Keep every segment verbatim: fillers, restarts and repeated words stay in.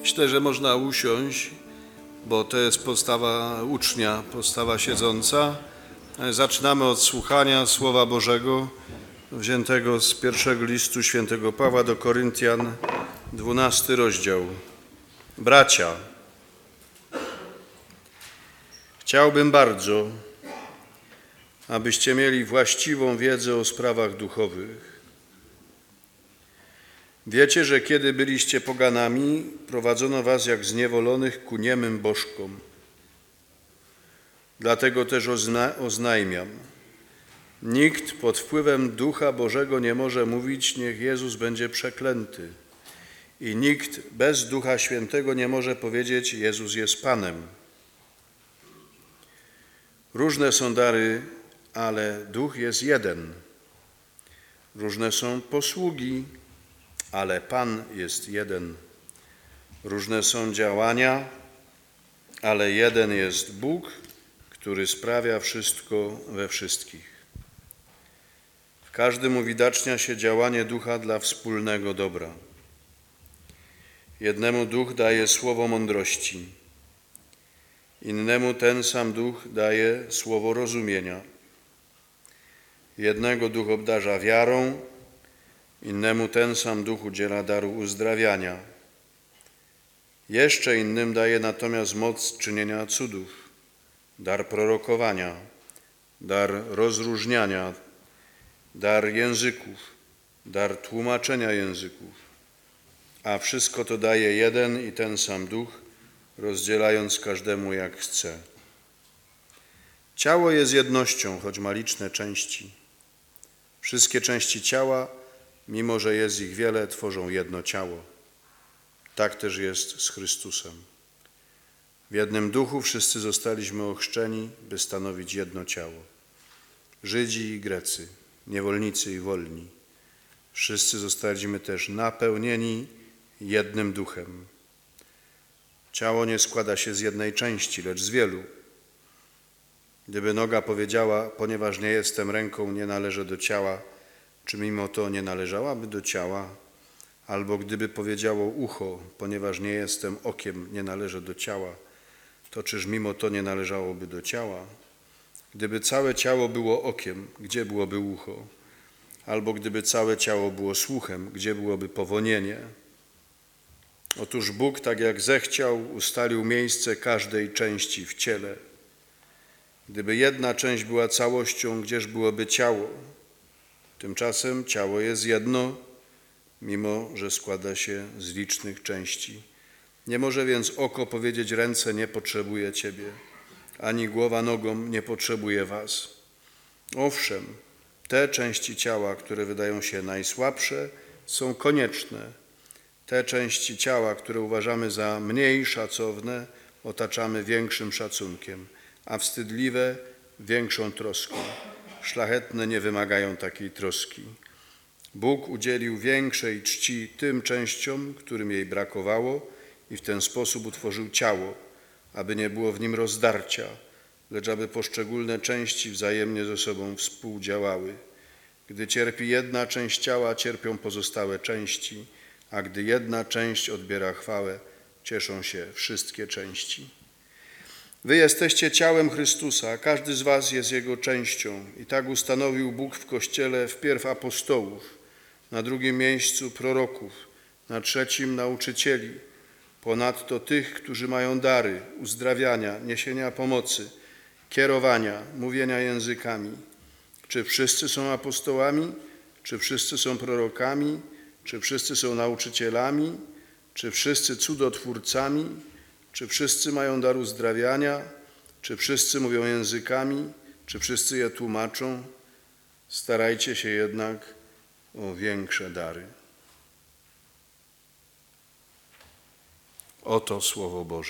Myślę, że można usiąść, bo to jest postawa ucznia, postawa siedząca. Zaczynamy od słuchania Słowa Bożego wziętego z pierwszego listu świętego Pawła do Koryntian, dwunasty rozdział. Bracia, chciałbym bardzo, abyście mieli właściwą wiedzę o sprawach duchowych. Wiecie, że kiedy byliście poganami, prowadzono was jak zniewolonych ku niemym bożkom. Dlatego też ozna- oznajmiam, nikt pod wpływem Ducha Bożego nie może mówić, niech Jezus będzie przeklęty. I nikt bez Ducha Świętego nie może powiedzieć, Jezus jest Panem. Różne są dary, ale Duch jest jeden. Różne są posługi, ale Pan jest jeden. Różne są działania, ale jeden jest Bóg, który sprawia wszystko we wszystkich. W każdym uwidacznia się działanie Ducha dla wspólnego dobra. Jednemu Duch daje słowo mądrości, innemu ten sam Duch daje słowo rozumienia. Jednego Duch obdarza wiarą, innemu ten sam Duch udziela daru uzdrawiania. Jeszcze innym daje natomiast moc czynienia cudów, dar prorokowania, dar rozróżniania, dar języków, dar tłumaczenia języków. A wszystko to daje jeden i ten sam Duch, rozdzielając każdemu jak chce. Ciało jest jednością, choć ma liczne części. Wszystkie części ciała, mimo że jest ich wiele, tworzą jedno ciało. Tak też jest z Chrystusem. W jednym duchu wszyscy zostaliśmy ochrzczeni, by stanowić jedno ciało. Żydzi i Grecy, niewolnicy i wolni. Wszyscy zostaliśmy też napełnieni jednym duchem. Ciało nie składa się z jednej części, lecz z wielu. Gdyby noga powiedziała, ponieważ nie jestem ręką, nie należę do ciała, czy mimo to nie należałaby do ciała? Albo gdyby powiedziało ucho, ponieważ nie jestem okiem, nie należę do ciała, to czyż mimo to nie należałoby do ciała? Gdyby całe ciało było okiem, gdzie byłoby ucho? Albo gdyby całe ciało było słuchem, gdzie byłoby powonienie? Otóż Bóg, tak jak zechciał, ustalił miejsce każdej części w ciele. Gdyby jedna część była całością, gdzież byłoby ciało? Tymczasem ciało jest jedno, mimo że składa się z licznych części. Nie może więc oko powiedzieć ręce, nie potrzebuję Ciebie, ani głowa nogom, nie potrzebuje was. Owszem, te części ciała, które wydają się najsłabsze, są konieczne. Te części ciała, które uważamy za mniej szacowne, otaczamy większym szacunkiem, a wstydliwe większą troską. Szlachetne nie wymagają takiej troski. Bóg udzielił większej czci tym częściom, którym jej brakowało i w ten sposób utworzył ciało, aby nie było w nim rozdarcia, lecz aby poszczególne części wzajemnie ze sobą współdziałały. Gdy cierpi jedna część ciała, cierpią pozostałe części, a gdy jedna część odbiera chwałę, cieszą się wszystkie części. Wy jesteście ciałem Chrystusa, każdy z was jest Jego częścią i tak ustanowił Bóg w Kościele wpierw apostołów, na drugim miejscu proroków, na trzecim nauczycieli, ponadto tych, którzy mają dary uzdrawiania, niesienia pomocy, kierowania, mówienia językami. Czy wszyscy są apostołami? Czy wszyscy są prorokami? Czy wszyscy są nauczycielami? Czy wszyscy cudotwórcami? Czy wszyscy mają dar uzdrawiania? Czy wszyscy mówią językami? Czy wszyscy je tłumaczą? Starajcie się jednak o większe dary. Oto Słowo Boże.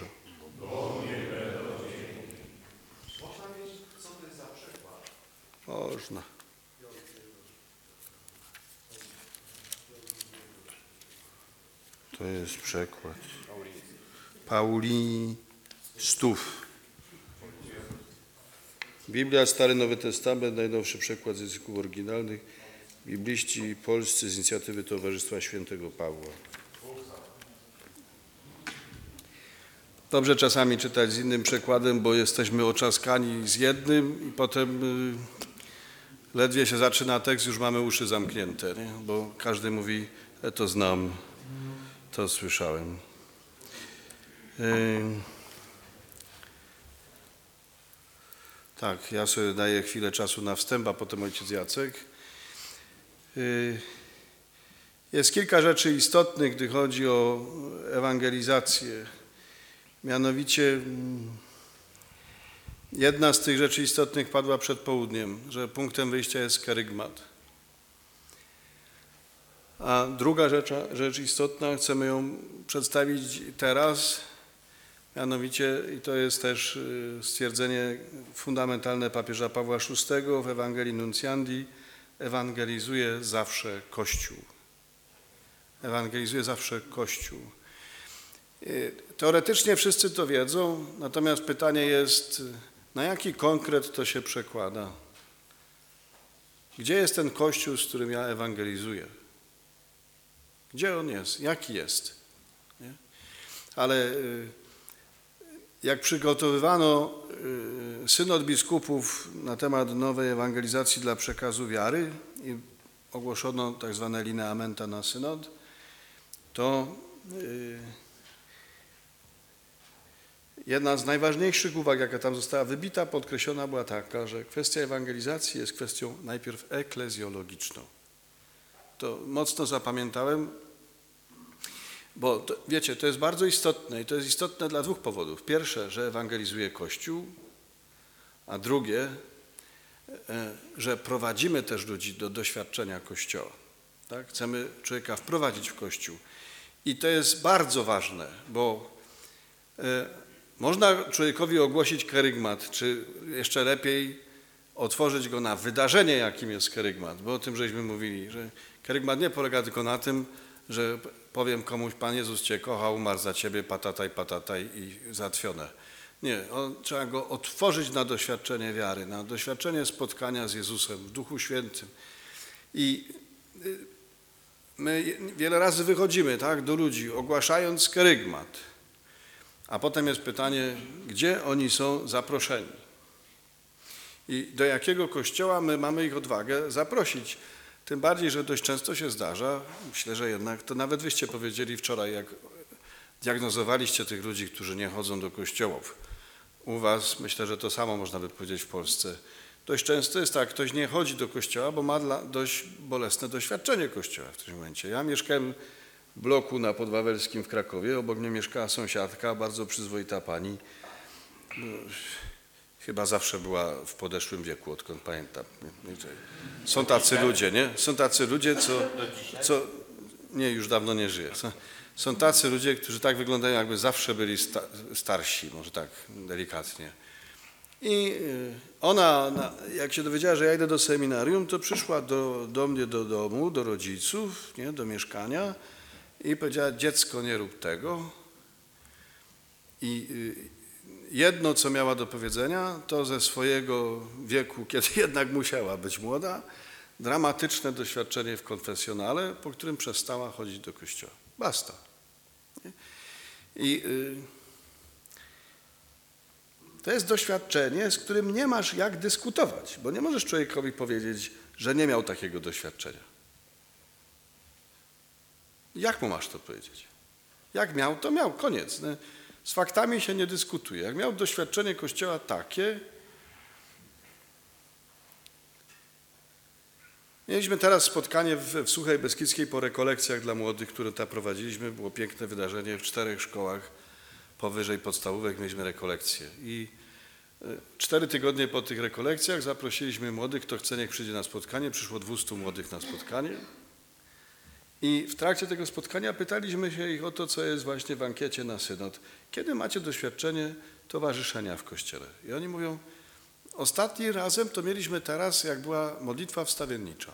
Można wiedzieć, co to jest za przykład? Można. To jest przekład Paulistów. Biblia, Stary Nowy Testament, najnowszy przekład z języków oryginalnych, bibliści polscy z inicjatywy Towarzystwa Świętego Pawła. dobrze czasami czytać z innym przekładem, bo jesteśmy oczaskani z jednym i potem y, ledwie się zaczyna tekst, już mamy uszy zamknięte, nie? Bo każdy mówi, e, to znam, to słyszałem. Y, tak, ja sobie daję chwilę czasu na wstęp, a potem ojciec Jacek. Y, jest kilka rzeczy istotnych, gdy chodzi o ewangelizację. Mianowicie jedna z tych rzeczy istotnych padła przed południem, że punktem wyjścia jest kerygmat. A druga rzecz, rzecz istotna, chcemy ją przedstawić teraz, mianowicie, i to jest też stwierdzenie fundamentalne papieża Pawła szóstego w Ewangelii Nuncjandi, ewangelizuje zawsze Kościół. Ewangelizuje zawsze Kościół. Teoretycznie wszyscy to wiedzą, natomiast pytanie jest, na jaki konkret to się przekłada? Gdzie jest ten Kościół, z którym ja ewangelizuję? Gdzie on jest? Jaki jest? Nie? Ale jak przygotowywano synod biskupów na temat nowej ewangelizacji dla przekazu wiary i ogłoszono tak zwane lineamenta na synod, to jedna z najważniejszych uwag, jaka tam została wybita, podkreślona była taka, że kwestia ewangelizacji jest kwestią najpierw eklezjologiczną. To mocno zapamiętałem, bo to, wiecie, to jest bardzo istotne i to jest istotne dla dwóch powodów. Pierwsze, że ewangelizuje Kościół, a drugie, że prowadzimy też ludzi do doświadczenia Kościoła. Tak? Chcemy człowieka wprowadzić w Kościół. I to jest bardzo ważne, bo można człowiekowi ogłosić kerygmat, czy jeszcze lepiej otworzyć go na wydarzenie, jakim jest kerygmat, bo o tym żeśmy mówili, że kerygmat nie polega tylko na tym, że powiem komuś, Pan Jezus Cię kocha, umarł za Ciebie, patataj, patataj i załatwione. Nie, on, trzeba go otworzyć na doświadczenie wiary, na doświadczenie spotkania z Jezusem w Duchu Świętym. I my wiele razy wychodzimy, tak, do ludzi, ogłaszając kerygmat. A potem jest pytanie, gdzie oni są zaproszeni i do jakiego kościoła my mamy ich odwagę zaprosić. Tym bardziej, że dość często się zdarza, myślę, że jednak, to nawet wyście powiedzieli wczoraj, jak diagnozowaliście tych ludzi, którzy nie chodzą do kościołów. U was, myślę, że to samo można by powiedzieć w Polsce. Dość często jest tak, ktoś nie chodzi do kościoła, bo ma dla, dość bolesne doświadczenie kościoła w tym momencie. Ja mieszkałem w bloku na Podwawelskim w Krakowie, obok mnie mieszkała sąsiadka, bardzo przyzwoita pani. Chyba zawsze była w podeszłym wieku, odkąd pamiętam. Są tacy ludzie, nie? Są tacy ludzie, co, co nie, już dawno nie żyje. Są, są tacy ludzie, którzy tak wyglądają, jakby zawsze byli sta, starsi, może tak delikatnie. I ona, jak się dowiedziała, że ja idę do seminarium, to przyszła do, do mnie do domu, do rodziców, nie, do mieszkania i powiedziała, dziecko, nie rób tego. I jedno, co miała do powiedzenia, to ze swojego wieku, kiedy jednak musiała być młoda, dramatyczne doświadczenie w konfesjonale, po którym przestała chodzić do kościoła. Basta. Nie? I y, to jest doświadczenie, z którym nie masz jak dyskutować, bo nie możesz człowiekowi powiedzieć, że nie miał takiego doświadczenia. Jak mu masz to powiedzieć? Jak miał, to miał, koniec. Z faktami się nie dyskutuje. Jak miał doświadczenie Kościoła takie, mieliśmy teraz spotkanie w, w Suchej Beskidzkiej po rekolekcjach dla młodych, które tam prowadziliśmy. Było piękne wydarzenie w czterech szkołach powyżej podstawówek mieliśmy rekolekcje. I cztery tygodnie po tych rekolekcjach zaprosiliśmy młodych, kto chce, niech przyjdzie na spotkanie. Przyszło dwustu młodych na spotkanie. I w trakcie tego spotkania pytaliśmy się ich o to, co jest właśnie w ankiecie na synod. Kiedy macie doświadczenie towarzyszenia w Kościele? I oni mówią, ostatni razem to mieliśmy teraz, jak była modlitwa wstawiennicza.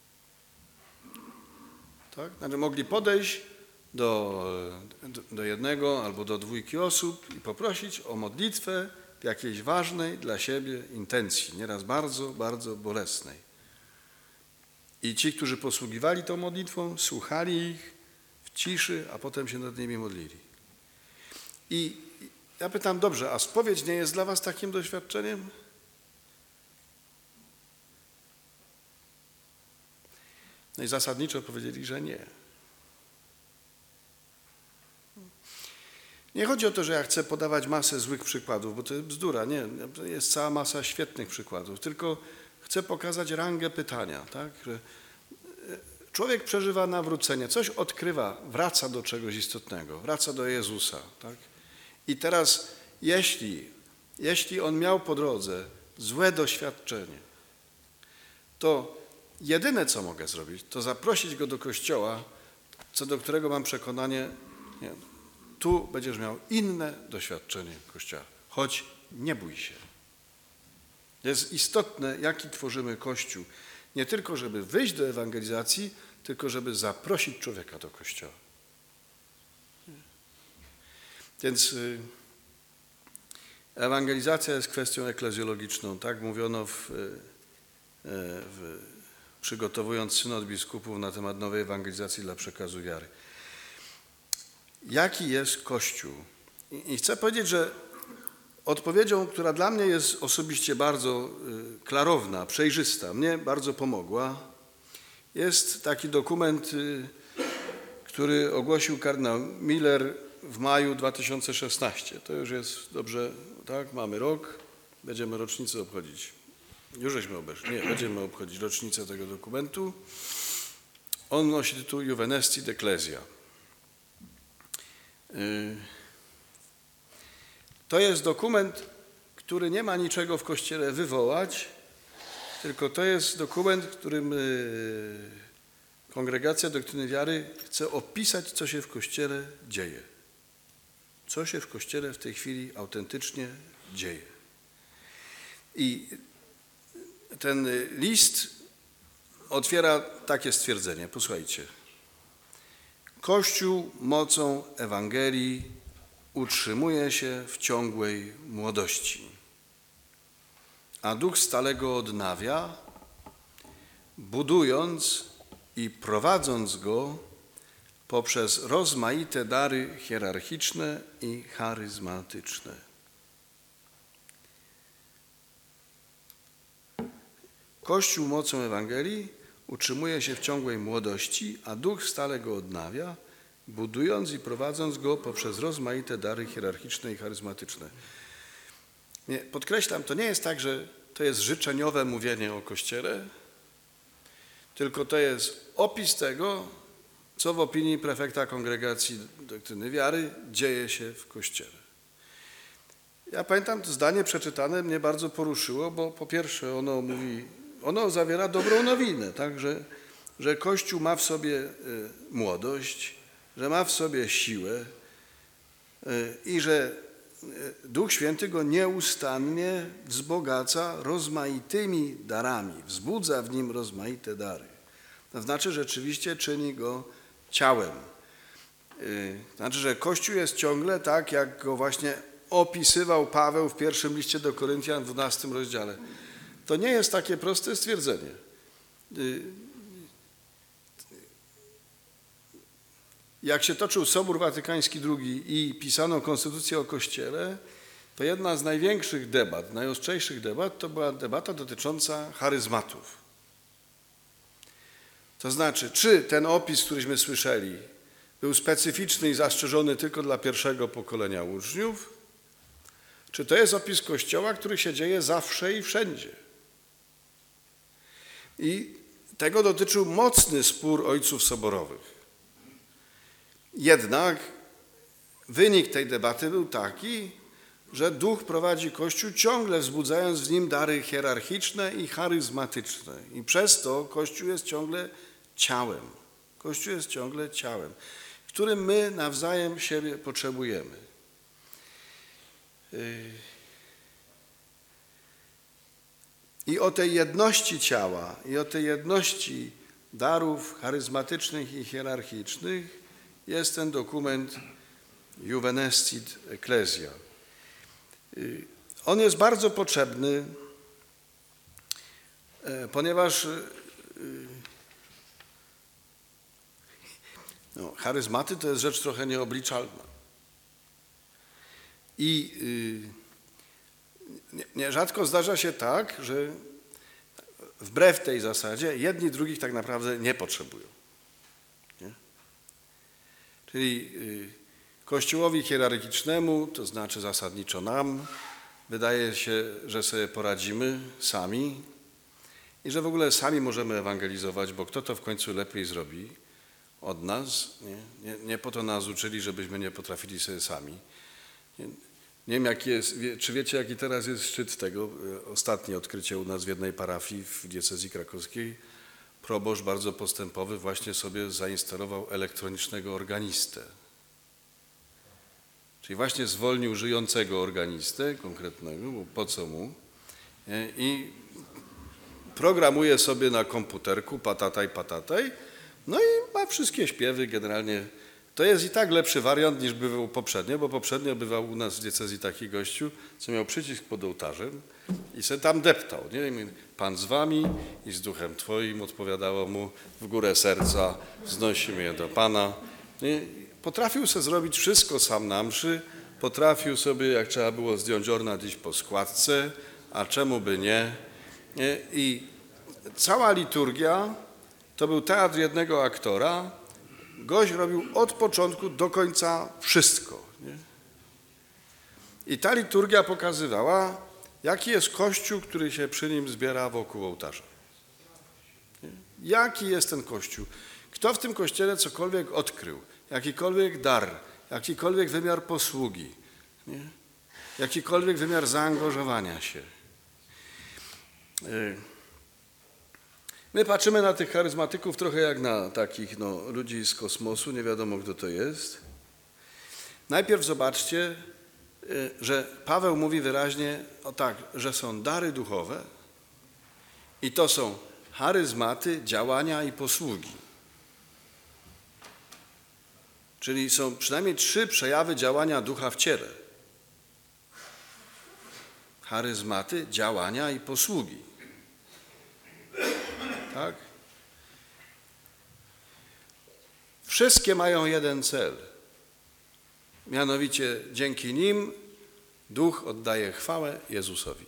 Tak? Znaczy mogli podejść do, do, do jednego albo do dwójki osób i poprosić o modlitwę w jakiejś ważnej dla siebie intencji, nieraz bardzo, bardzo bolesnej. I ci, którzy posługiwali tą modlitwą, słuchali ich w ciszy, a potem się nad nimi modlili. I Ja pytam, dobrze, a spowiedź nie jest dla was takim doświadczeniem? No i zasadniczo powiedzieli, że nie. Nie chodzi o to, że ja chcę podawać masę złych przykładów, bo to jest bzdura, nie, jest cała masa świetnych przykładów, tylko chcę pokazać rangę pytania, tak, że człowiek przeżywa nawrócenie, coś odkrywa, wraca do czegoś istotnego, wraca do Jezusa, tak, i teraz jeśli, jeśli on miał po drodze złe doświadczenie, to jedyne, co mogę zrobić, to zaprosić go do kościoła, co do którego mam przekonanie, nie, tu będziesz miał inne doświadczenie Kościoła, choć nie bój się. Jest istotne, jaki tworzymy Kościół. Nie tylko, żeby wyjść do ewangelizacji, tylko żeby zaprosić człowieka do Kościoła. Więc ewangelizacja jest kwestią eklezjologiczną. Tak mówiono w, w, przygotowując synod biskupów na temat nowej ewangelizacji dla przekazu wiary. Jaki jest Kościół? I chcę powiedzieć, że odpowiedzią, która dla mnie jest osobiście bardzo klarowna, przejrzysta, mnie bardzo pomogła, jest taki dokument, który ogłosił kardynał Miller w maju dwa tysiące szesnastego. To już jest dobrze, tak, mamy rok, będziemy rocznicę obchodzić. Już żeśmy obeszli, nie, będziemy obchodzić rocznicę tego dokumentu. On nosi tytuł Juvenestit Ecclesia. To jest dokument, który nie ma niczego w Kościele wywołać, tylko to jest dokument, w którym Kongregacja Doktryny Wiary chce opisać, co się w Kościele dzieje. Co się w Kościele w tej chwili autentycznie dzieje. I ten list otwiera takie stwierdzenie. Posłuchajcie. Kościół mocą Ewangelii utrzymuje się w ciągłej młodości, a Duch stale go odnawia, budując i prowadząc go poprzez rozmaite dary hierarchiczne i charyzmatyczne. Kościół mocą Ewangelii utrzymuje się w ciągłej młodości, a Duch stale go odnawia, budując i prowadząc go poprzez rozmaite dary hierarchiczne i charyzmatyczne. Nie, podkreślam, to nie jest tak, że to jest życzeniowe mówienie o Kościele, tylko to jest opis tego, co w opinii prefekta Kongregacji Doktryny Wiary dzieje się w Kościele. Ja pamiętam, to zdanie przeczytane mnie bardzo poruszyło, bo po pierwsze ono mówi, ono zawiera dobrą nowinę, tak, że, że Kościół ma w sobie młodość, że ma w sobie siłę i że Duch Święty go nieustannie wzbogaca rozmaitymi darami, wzbudza w nim rozmaite dary. To znaczy, że rzeczywiście czyni go ciałem. To znaczy, że Kościół jest ciągle tak, jak go właśnie opisywał Paweł w pierwszym liście do Koryntian w dwunastym rozdziale. To nie jest takie proste stwierdzenie. Jak się toczył Sobór Watykański drugi i pisano Konstytucję o Kościele, to jedna z największych debat, najostrzejszych debat, to była debata dotycząca charyzmatów. To znaczy, czy ten opis, któryśmy słyszeli, był specyficzny i zastrzeżony tylko dla pierwszego pokolenia uczniów, czy to jest opis Kościoła, który się dzieje zawsze i wszędzie. I tego dotyczył mocny spór ojców soborowych. Jednak wynik tej debaty był taki, że Duch prowadzi Kościół ciągle wzbudzając w nim dary hierarchiczne i charyzmatyczne. I przez to Kościół jest ciągle ciałem. Kościół jest ciągle ciałem, w którym my nawzajem siebie potrzebujemy. I o tej jedności ciała, i o tej jedności darów charyzmatycznych i hierarchicznych jest ten dokument Juvenestit Ecclesia. On jest bardzo potrzebny, ponieważ no, charyzmaty to jest rzecz trochę nieobliczalna. I yy, nierzadko zdarza się tak, że wbrew tej zasadzie jedni drugich tak naprawdę nie potrzebują. Nie? Czyli yy, Kościołowi hierarchicznemu, to znaczy zasadniczo nam, wydaje się, że sobie poradzimy sami i że w ogóle sami możemy ewangelizować, bo kto to w końcu lepiej zrobi od nas? Nie, nie, nie po to nas uczyli, żebyśmy nie potrafili sobie sami. Nie, nie wiem, jaki jest, wie, czy wiecie, jaki teraz jest szczyt tego. Ostatnie odkrycie u nas w jednej parafii w diecezji krakowskiej. Proboszcz bardzo postępowy właśnie sobie zainstalował elektronicznego organistę. Czyli właśnie zwolnił żyjącego organistę konkretnego, bo po co mu, nie? I programuje sobie na komputerku patataj, patataj, no i ma wszystkie śpiewy generalnie. To jest i tak lepszy wariant niż bywał poprzednio, bo poprzednio bywał u nas w diecezji taki gościu, co miał przycisk pod ołtarzem i se tam deptał. Nie? I mówi, Pan z wami i z duchem twoim, odpowiadało mu, w górę serca wznosimy je do Pana. Nie? Potrafił sobie zrobić wszystko sam na mszy, potrafił sobie, jak trzeba było zdjąć ornat, iść po składce, a czemu by nie? Nie? I cała liturgia to był teatr jednego aktora. Gość robił od początku do końca wszystko. Nie? I ta liturgia pokazywała, jaki jest Kościół, który się przy nim zbiera wokół ołtarza. Nie? Jaki jest ten Kościół? Kto w tym Kościele cokolwiek odkrył? Jakikolwiek dar, jakikolwiek wymiar posługi, nie? Jakikolwiek wymiar zaangażowania się. My patrzymy na tych charyzmatyków trochę jak na takich no, ludzi z kosmosu, nie wiadomo kto to jest. Najpierw zobaczcie, że Paweł mówi wyraźnie o tak, że są dary duchowe i to są charyzmaty, działania i posługi. Czyli są przynajmniej trzy przejawy działania ducha w ciele. Charyzmaty, działania i posługi. Tak? Wszystkie mają jeden cel. Mianowicie dzięki nim duch oddaje chwałę Jezusowi.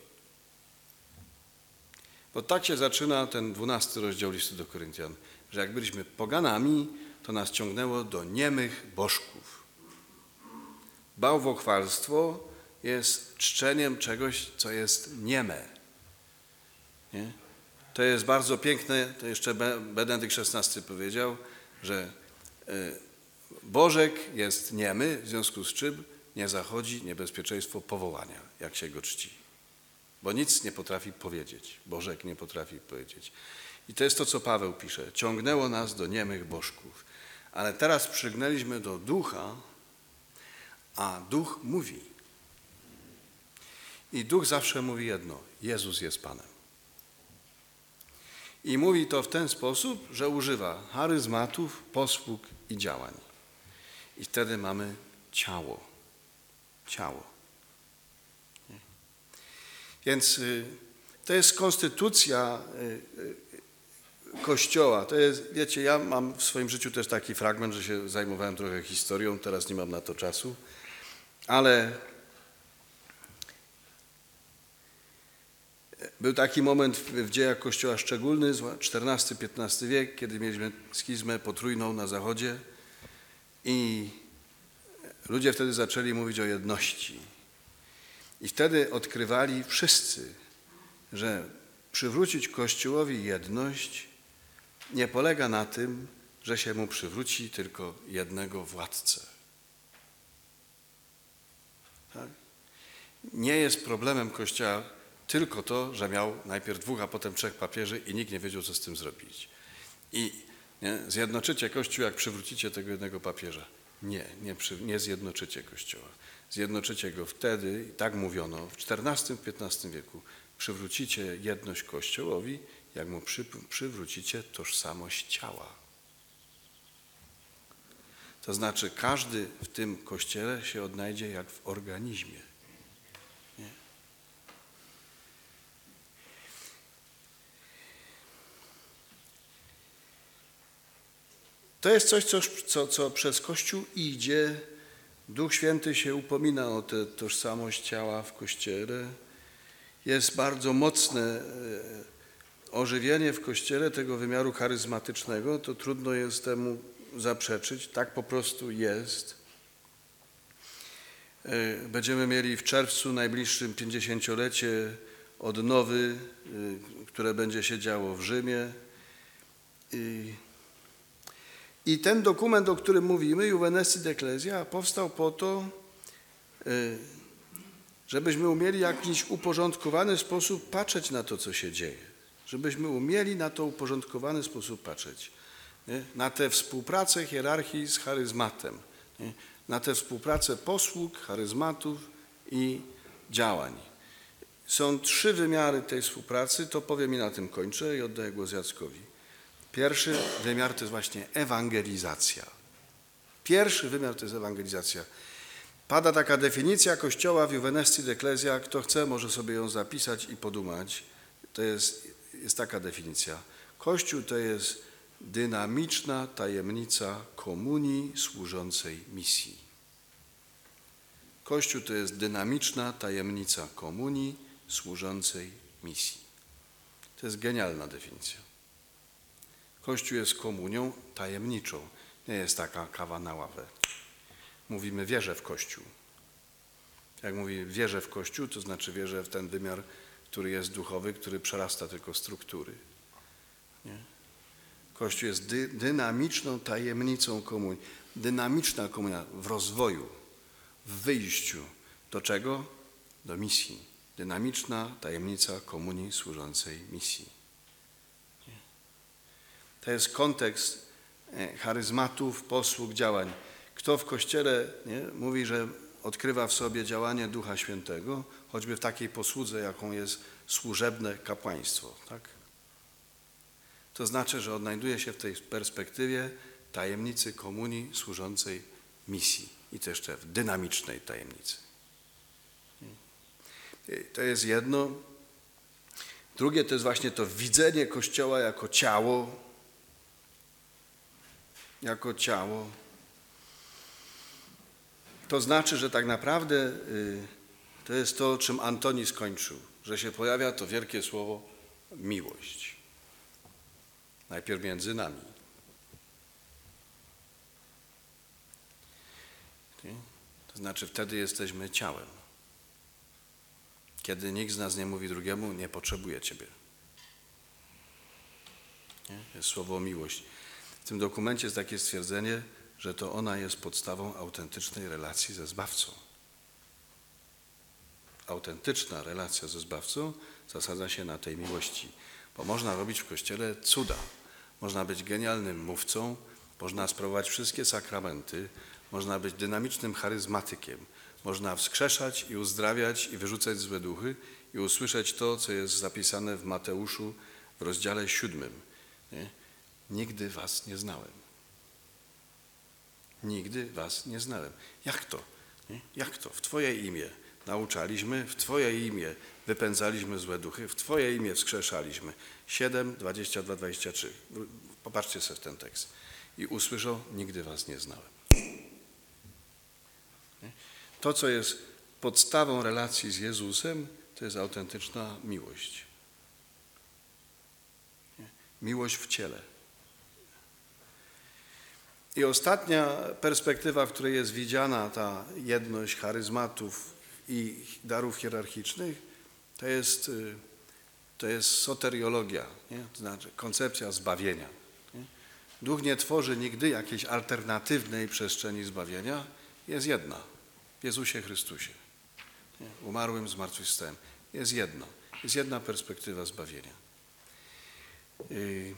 Bo tak się zaczyna ten dwunasty rozdział listu do Koryntian, że jak byliśmy poganami, to nas ciągnęło do niemych bożków. Bałwochwalstwo jest czczeniem czegoś, co jest nieme. Nie? To jest bardzo piękne, to jeszcze Benedykt szesnasty powiedział, że Bożek jest niemy, w związku z czym nie zachodzi niebezpieczeństwo powołania, jak się go czci. Bo nic nie potrafi powiedzieć. Bożek nie potrafi powiedzieć. I to jest to, co Paweł pisze. Ciągnęło nas do niemych bożków. Ale teraz przygnęliśmy do ducha, a duch mówi. I duch zawsze mówi jedno. Jezus jest Panem. I mówi to w ten sposób, że używa charyzmatów, posług i działań. I wtedy mamy ciało. Ciało. Nie? Więc y, to jest konstytucja y, y, Kościoła. To jest, wiecie, ja mam w swoim życiu też taki fragment, że się zajmowałem trochę historią, teraz nie mam na to czasu, ale był taki moment w, w dziejach Kościoła szczególny, czternasty piętnasty wiek, kiedy mieliśmy schizmę potrójną na Zachodzie i ludzie wtedy zaczęli mówić o jedności. I wtedy odkrywali wszyscy, że przywrócić Kościołowi jedność nie polega na tym, że się mu przywróci tylko jednego władcę. Tak? Nie jest problemem Kościoła tylko to, że miał najpierw dwóch, a potem trzech papieży i nikt nie wiedział, co z tym zrobić. I nie, zjednoczycie Kościół, jak przywrócicie tego jednego papieża. Nie, nie, przy, nie zjednoczycie Kościoła. Zjednoczycie go wtedy, i tak mówiono, w czternastym piętnastym wieku, przywrócicie jedność Kościołowi, jak mu przy, przywrócicie tożsamość ciała. To znaczy, każdy w tym Kościele się odnajdzie jak w organizmie. Nie? To jest coś, co, co, co przez Kościół idzie Duch Święty się upomina o tę tożsamość ciała w Kościele. Jest bardzo mocne ożywienie w Kościele tego wymiaru charyzmatycznego. To trudno jest temu zaprzeczyć. Tak po prostu jest. Będziemy mieli w czerwcu najbliższym pięćdziesięciolecie odnowy, które będzie się działo w Rzymie. I, i ten dokument, o którym mówimy, Juvenescit Ecclesia, powstał po to, żebyśmy umieli w jakiś uporządkowany sposób patrzeć na to, co się dzieje. Żebyśmy umieli na to uporządkowany sposób patrzeć. Nie? Na tę współpracę hierarchii z charyzmatem. Nie? Na tę współpracę posług, charyzmatów i działań. Są trzy wymiary tej współpracy, to powiem i na tym kończę i oddaję głos Jackowi. Pierwszy wymiar to jest właśnie ewangelizacja. Pierwszy wymiar to jest ewangelizacja. Pada taka definicja Kościoła w Juvenescit Ecclesia, kto chce może sobie ją zapisać i podumać. To jest, jest taka definicja. Kościół to jest dynamiczna tajemnica komunii służącej misji. Kościół to jest dynamiczna tajemnica komunii służącej misji. To jest genialna definicja. Kościół jest komunią tajemniczą. Nie jest taka kawa na ławę. Mówimy wierzę w Kościół. Jak mówi wierzę w Kościół, to znaczy wierzę w ten wymiar, który jest duchowy, który przerasta tylko struktury. Nie? Kościół jest dy, dynamiczną tajemnicą komunii. Dynamiczna komunia w rozwoju, w wyjściu. Do czego? Do misji. Dynamiczna tajemnica komunii służącej misji. Nie? To jest kontekst charyzmatów, posług, działań. Kto w Kościele nie, mówi, że odkrywa w sobie działanie Ducha Świętego, choćby w takiej posłudze, jaką jest służebne kapłaństwo. Tak? To znaczy, że odnajduje się w tej perspektywie tajemnicy komunii służącej misji i to jeszcze w dynamicznej tajemnicy. To jest jedno. Drugie to jest właśnie to widzenie Kościoła jako ciało, jako ciało. To znaczy, że tak naprawdę to jest to, czym Antoni skończył, że się pojawia to wielkie słowo miłość. Najpierw między nami. To znaczy wtedy jesteśmy ciałem. Kiedy nikt z nas nie mówi drugiemu, nie potrzebuję Ciebie. Nie? Jest słowo miłość. W tym dokumencie jest takie stwierdzenie, że to ona jest podstawą autentycznej relacji ze Zbawcą. Autentyczna relacja ze Zbawcą zasadza się na tej miłości, bo można robić w Kościele cuda. Można być genialnym mówcą, można sprawować wszystkie sakramenty, można być dynamicznym charyzmatykiem, można wskrzeszać i uzdrawiać i wyrzucać złe duchy i usłyszeć to, co jest zapisane w Mateuszu w rozdziale siódmym. Nie? Nigdy was nie znałem. Nigdy was nie znałem. Jak to? Nie? Jak to? W Twoje imię nauczaliśmy, w Twoje imię wypędzaliśmy złe duchy, w Twoje imię wskrzeszaliśmy. siedem, dwadzieścia dwa, dwadzieścia trzy. Popatrzcie sobie w ten tekst. I usłyszą, nigdy was nie znałem. Nie? To, co jest podstawą relacji z Jezusem, to jest autentyczna miłość. Nie? Miłość w ciele. I ostatnia perspektywa, w której jest widziana ta jedność charyzmatów i darów hierarchicznych, to jest, to jest soteriologia, nie? To znaczy koncepcja zbawienia. Nie? Duch nie tworzy nigdy jakiejś alternatywnej przestrzeni zbawienia, jest jedna, w Jezusie Chrystusie, nie? Umarłym, zmartwychwstałym. Jest jedno, jest jedna perspektywa zbawienia. I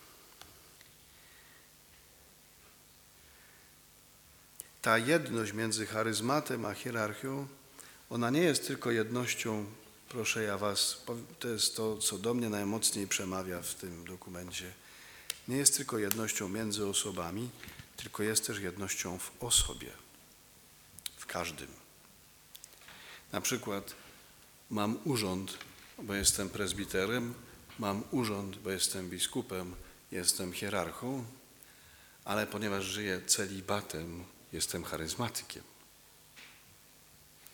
ta jedność między charyzmatem a hierarchią, ona nie jest tylko jednością, proszę ja was, to jest to, co do mnie najmocniej przemawia w tym dokumencie, nie jest tylko jednością między osobami, tylko jest też jednością w osobie, w każdym. Na przykład mam urząd, bo jestem prezbiterem, mam urząd, bo jestem biskupem, jestem hierarchą, ale ponieważ żyję celibatem, jestem charyzmatykiem.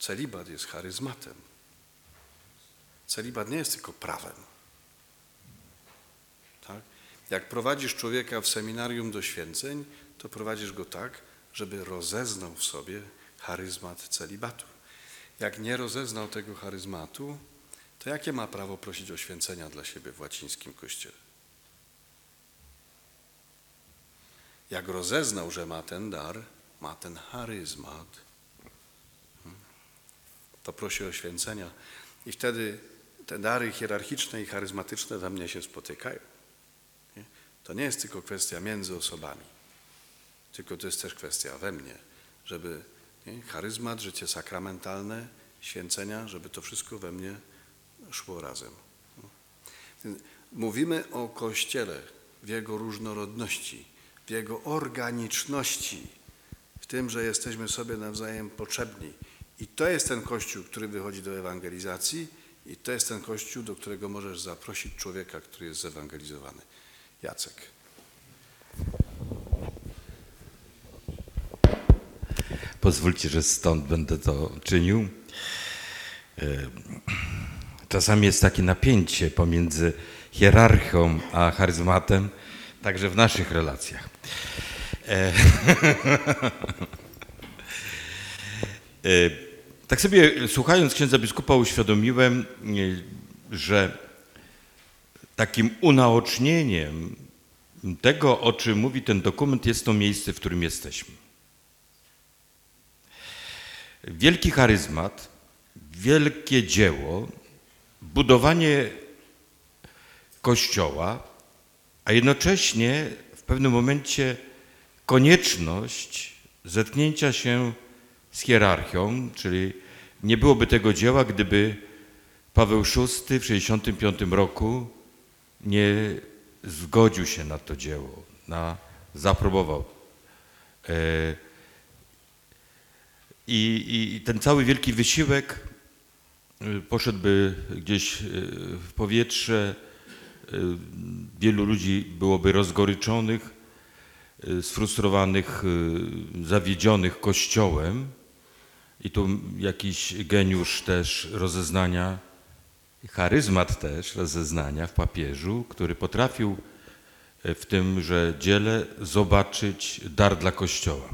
Celibat jest charyzmatem. Celibat nie jest tylko prawem. Tak? Jak prowadzisz człowieka w seminarium do święceń, to prowadzisz go tak, żeby rozeznał w sobie charyzmat celibatu. Jak nie rozeznał tego charyzmatu, to jakie ma prawo prosić o święcenia dla siebie w łacińskim kościele? Jak rozeznał, że ma ten dar, ma ten charyzmat, to prosi o święcenia. I wtedy te dary hierarchiczne i charyzmatyczne we mnie się spotykają. Nie? To nie jest tylko kwestia między osobami, tylko to jest też kwestia we mnie, żeby nie? charyzmat, życie sakramentalne, święcenia, żeby to wszystko we mnie szło razem. Mówimy o Kościele w jego różnorodności, w jego organiczności, w tym, że jesteśmy sobie nawzajem potrzebni. I to jest ten Kościół, który wychodzi do ewangelizacji i to jest ten Kościół, do którego możesz zaprosić człowieka, który jest zewangelizowany. Jacek. Pozwólcie, że stąd będę to czynił. Czasami jest takie napięcie pomiędzy hierarchią a charyzmatem, także w naszych relacjach. Tak sobie słuchając księdza biskupa uświadomiłem, że takim unaocznieniem tego, o czym mówi ten dokument, jest to miejsce, w którym jesteśmy. Wielki charyzmat, wielkie dzieło, budowanie Kościoła, a jednocześnie w pewnym momencie konieczność zetknięcia się z hierarchią, czyli nie byłoby tego dzieła, gdyby Paweł szósty w sześćdziesiątym piątym roku nie zgodził się na to dzieło, na, zaaprobował. E, i, I ten cały wielki wysiłek poszedłby gdzieś w powietrze, wielu ludzi byłoby rozgoryczonych, sfrustrowanych, zawiedzionych Kościołem i tu jakiś geniusz też rozeznania, charyzmat też rozeznania w papieżu, który potrafił w tymże dziele zobaczyć dar dla Kościoła.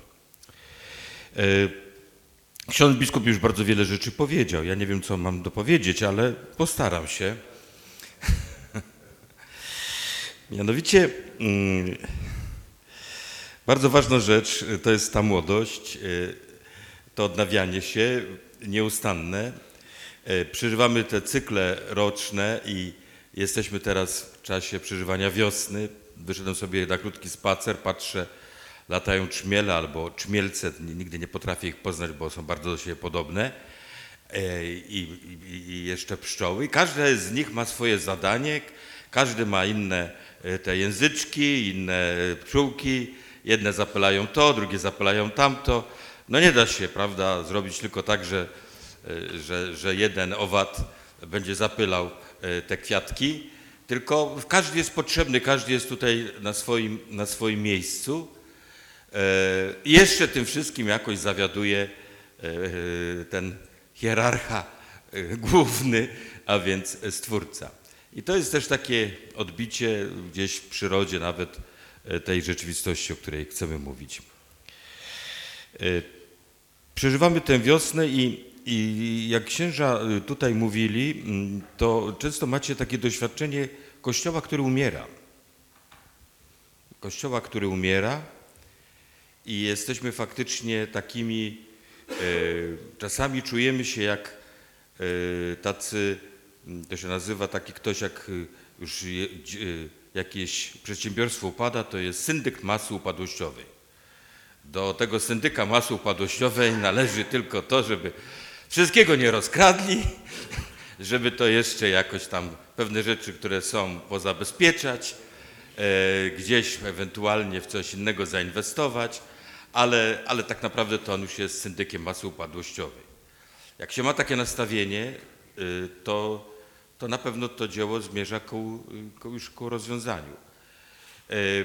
Ksiądz biskup już bardzo wiele rzeczy powiedział. Ja nie wiem, co mam dopowiedzieć, ale postaram się. Mianowicie bardzo ważna rzecz to jest ta młodość, to odnawianie się nieustanne. Przeżywamy te cykle roczne i jesteśmy teraz w czasie przeżywania wiosny. Wyszedłem sobie na krótki spacer, patrzę, latają czmiele albo czmielce, nigdy nie potrafię ich poznać, bo są bardzo do siebie podobne. I, i, i jeszcze pszczoły. I każde z nich ma swoje zadanie, każdy ma inne te języczki, inne pszczółki. Jedne zapylają to, drugie zapylają tamto. No nie da się, prawda, zrobić tylko tak, że, że, że jeden owad będzie zapylał te kwiatki, tylko każdy jest potrzebny, każdy jest tutaj na swoim, na swoim miejscu. I jeszcze tym wszystkim jakoś zawiaduje ten hierarcha główny, a więc Stwórca. I to jest też takie odbicie gdzieś w przyrodzie nawet tej rzeczywistości, o której chcemy mówić. Przeżywamy tę wiosnę i, i jak księża tutaj mówili, to często macie takie doświadczenie Kościoła, który umiera. Kościoła, który umiera i jesteśmy faktycznie takimi, czasami czujemy się jak tacy, to się nazywa taki ktoś, jak już jakieś przedsiębiorstwo upada, to jest syndyk masy upadłościowej. Do tego syndyka masy upadłościowej należy tylko to, żeby wszystkiego nie rozkradli, żeby to jeszcze jakoś tam pewne rzeczy, które są, pozabezpieczać, e, gdzieś ewentualnie w coś innego zainwestować, ale, ale tak naprawdę to on już jest syndykiem masy upadłościowej. Jak się ma takie nastawienie, y, to, to na pewno to dzieło zmierza ku, ku, już ku rozwiązaniu. Y,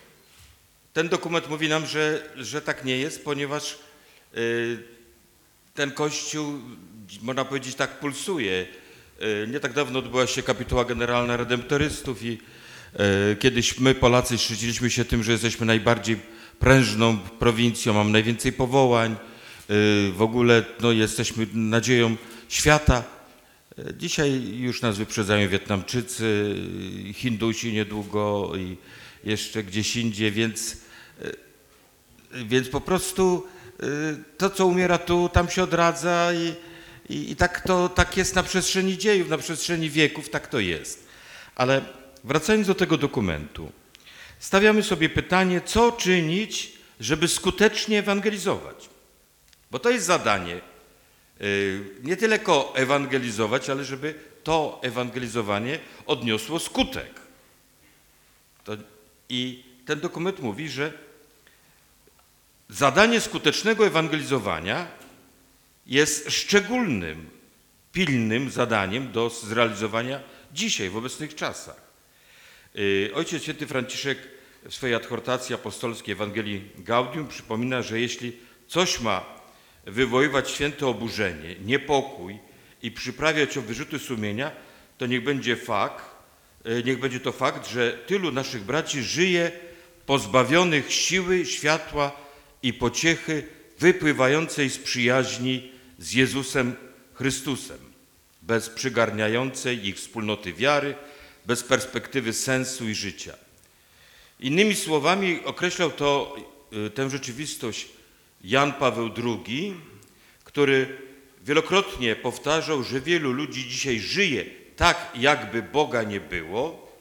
ten dokument mówi nam, że, że tak nie jest, ponieważ y, ten Kościół, można powiedzieć, tak pulsuje. Nie tak dawno odbyła się kapituła generalna redemptorystów i kiedyś my, Polacy, szczyciliśmy się tym, że jesteśmy najbardziej prężną prowincją, mamy najwięcej powołań, w ogóle no, jesteśmy nadzieją świata. Dzisiaj już nas wyprzedzają Wietnamczycy, Hindusi niedługo i jeszcze gdzieś indziej, więc, więc po prostu to, co umiera tu, tam się odradza i, i, i tak to tak jest na przestrzeni dziejów, na przestrzeni wieków, tak to jest. Ale wracając do tego dokumentu, stawiamy sobie pytanie, co czynić, żeby skutecznie ewangelizować. Bo to jest zadanie, nie tylko ewangelizować, ale żeby to ewangelizowanie odniosło skutek. To, I ten dokument mówi, że zadanie skutecznego ewangelizowania jest szczególnym, pilnym zadaniem do zrealizowania dzisiaj, w obecnych czasach. Ojciec Święty Franciszek w swojej adhortacji apostolskiej Ewangelii Gaudium przypomina, że jeśli coś ma wywoływać święte oburzenie, niepokój i przyprawiać o wyrzuty sumienia, to niech będzie fakt, niech będzie to fakt, że tylu naszych braci żyje pozbawionych siły, światła i pociechy wypływającej z przyjaźni z Jezusem Chrystusem, bez przygarniającej ich wspólnoty wiary, bez perspektywy sensu i życia. Innymi słowami określał to, tę rzeczywistość Jan Paweł drugi, który wielokrotnie powtarzał, że wielu ludzi dzisiaj żyje tak, jakby Boga nie było.